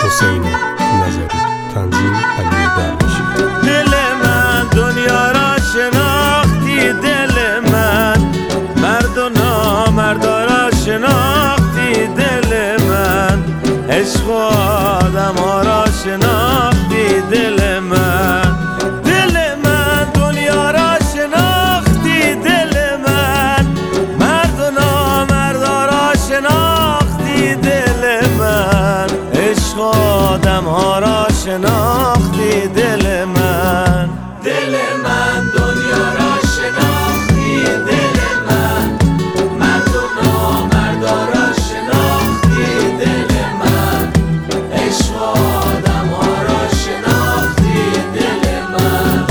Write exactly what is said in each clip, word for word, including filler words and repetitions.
حسین نظری، تنظیم علی درویشی. دل من دنیا را شناختی، دل من مرد و نامردا را شناختی، دل من عشق و آدم ها را شناختی، دل من دل من دنیا را شناختی، دل من مرد و نامردا را شناختی، دل من عشق و آدم ها را شناختی، دل من دل من دنیا را شناختی، دل من مرد و نامردا را شناختی، دل من عشق و آدم ها را شناختی، دل من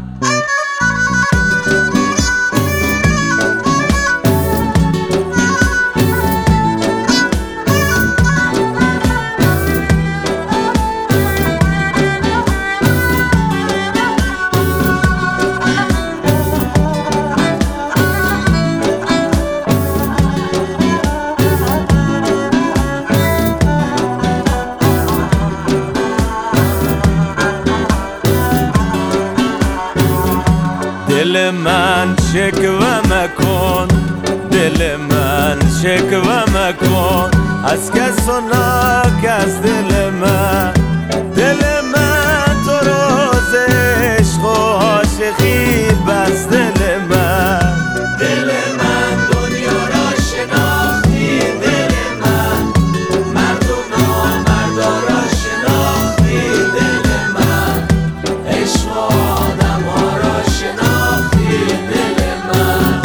دل من شکوه مکن، دل من شکوه مکن از کس و ناک از دل من، دل من تو روز عشق و عاشقی بس، دل من دل من دنیا را شناختی، دل من مرد و نامردا را شناختی، دل من عشق و آدم ها را شناختی، دل من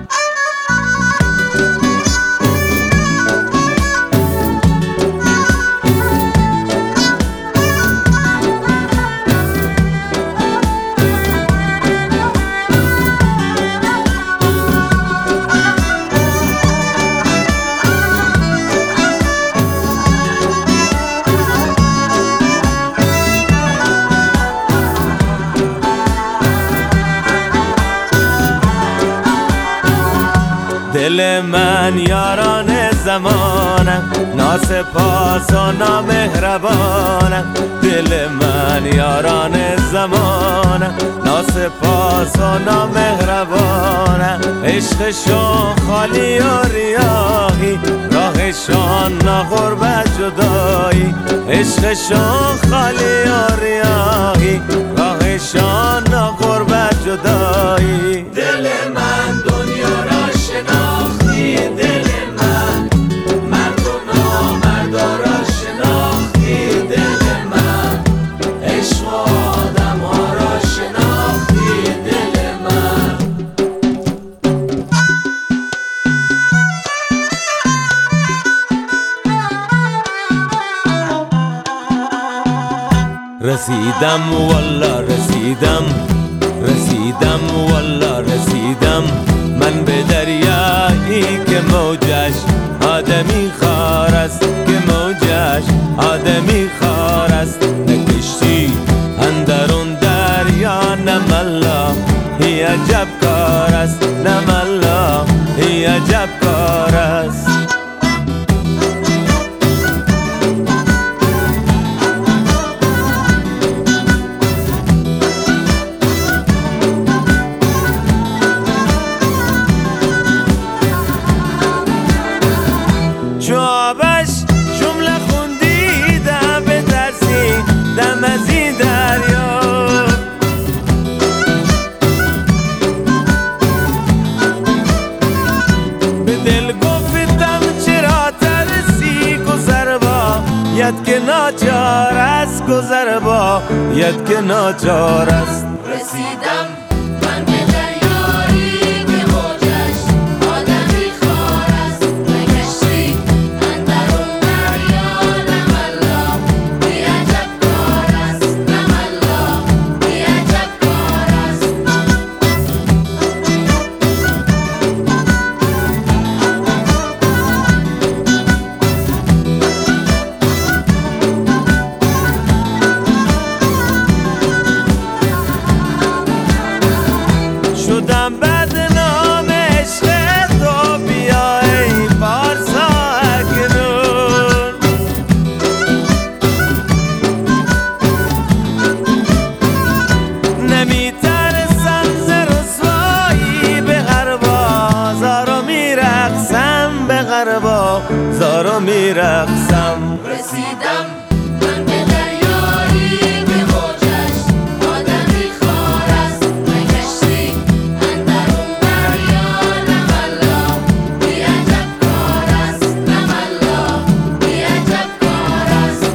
دل من یاران زمانم، ناسپاس و نامهربانم، دل من یاران زمانم، ناسپاس و نامهربانم، عشقشون خالی و ریاهی، راهشان نه غربت جدایی، عشقشون خالی و ریاهی، راهشان نه غربت جدایی، دل من دنیا را شناختی، دل من مرد و نامردا را شناختی، دل من عشق و آدم ها را شناختی، دل من رسیدم والا رسیدم، رسیدم والا رسیدم من به دریایی که موجش آدمی خوار است، که موجش آدمی خوار است، نه کشتی اندرون دریا، نه ملا ای عجب کار است، نه ملا ای عجب کار است. جوابش جمله خوندیدم به ترسی دم از این دریا، به دل گفتم چرا ترسی، گذر با ید که ناچار است، گذر با ید که ناچار است. رسیدم من به دریایی که موجش آدمی خوار است، نه کشتی اندرون دریا، نه ملا بی عجب کار است، نه ملا بی عجب کار است. رسیدم من به دریایی که موجش آدمی خوار است و کشتی اندرون دریا نملا بی عجب کار است نملا بی عجب کار است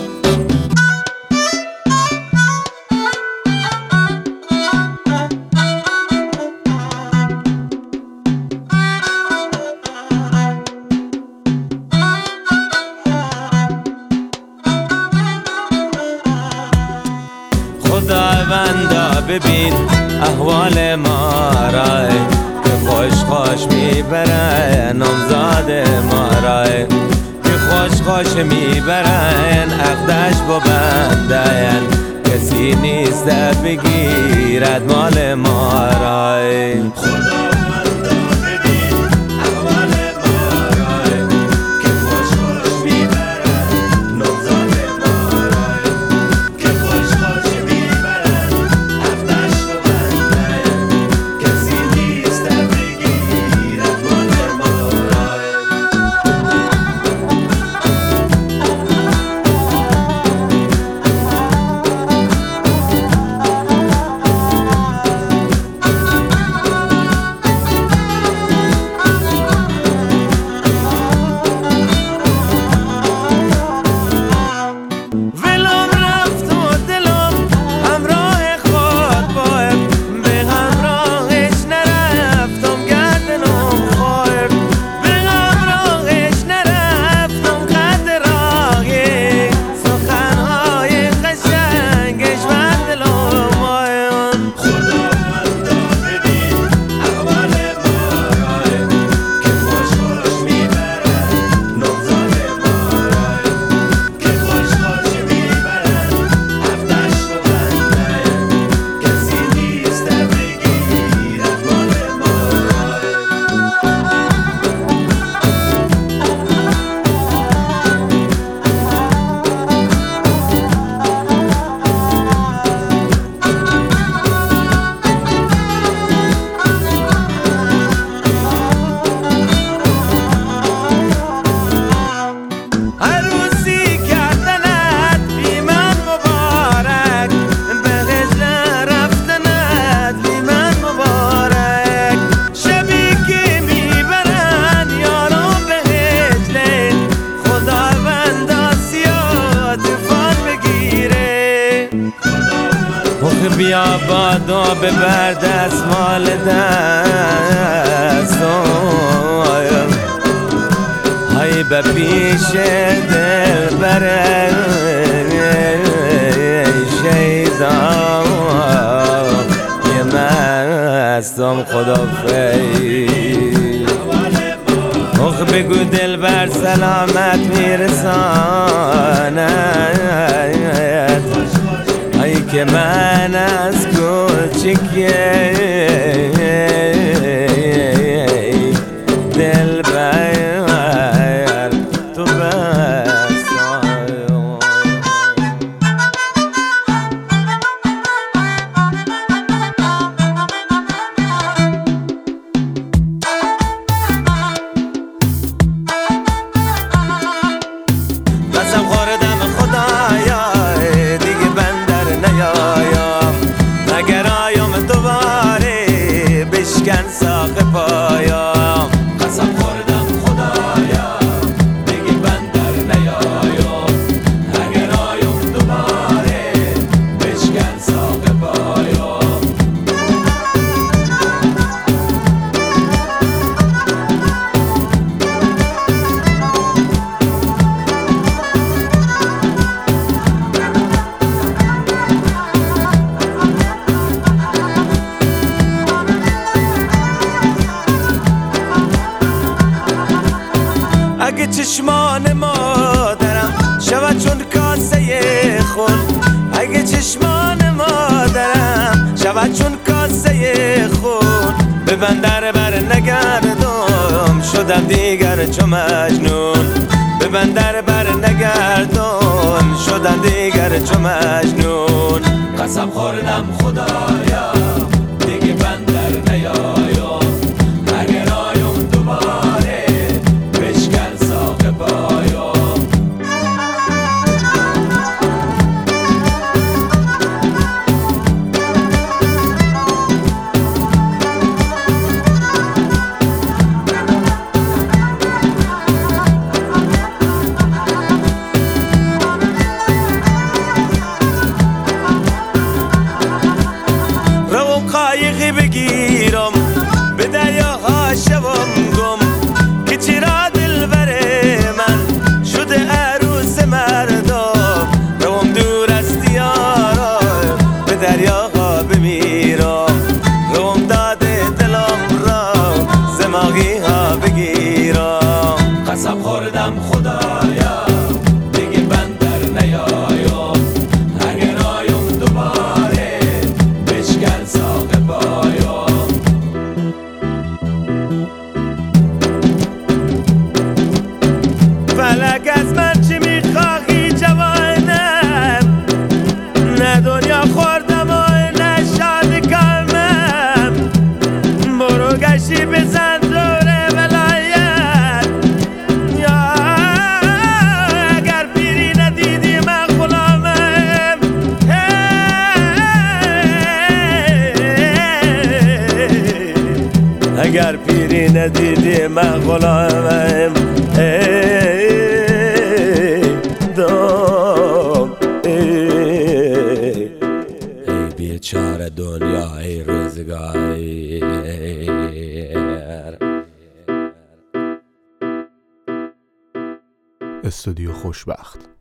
خداوندا ببین احوال ما را که خوش خوش میبرن نامزاد ما را که خوش خوش میبرن عقدش ببندن کسی نیست بگیرد مال ما را خداوندا ببین احوال ما را که خوش خوش میبرن نامزاد ما را که خوش خوش میبرن عقدش ببندن کسی نیست بگیرد مال ما را ولم رفت و دلم همراه خود باید به همراهش نرفتم گردنم خورد به همراهش نرفتم قد راهی سخنهای قشنگش بر دلم آید خداوندا ببین احوال ما را که خوش خوش میبرن نامزاد ما را که خوش خوش میبرن عقدش ببندن کسی نیست بگیرد مال ما را عروسی کردنت بی من مبارک به هجله رفتنت بی من مبارک شبی که میبرن یارم به هجله خداوندا سیاه طوفان بگیره آخه بیا بادا ببر دستمال دستم های به پیش دل بره شیدا یه مستم خدافظ آخ بگو دل بر سلامت میرساند ای که من از کوچیکی دل بر تو بسای قسم خوردم خدایا دیگه بندر نیایم اگر آیم دوباره بشکن ساق پایم قسم خوردم خدایا دیگه بندر نیایم اگر آیم دوباره بشکن ساق پایم اگه چشمان مادرم شود چون کاسه خون اگه چشمان مادرم شود چون کاسه خون به بندر بر نگردم شدم دیگر چو مجنون به بندر بر نگردم شدم دیگر چو مجنون قسم خوردم خدایا دیگه بندر نیایم اگر آیم دوباره بشکن ساق پایم ندیدی من غلامم ای دام ای بیچاره دنیا ای روزگار استودیو خوشبخت.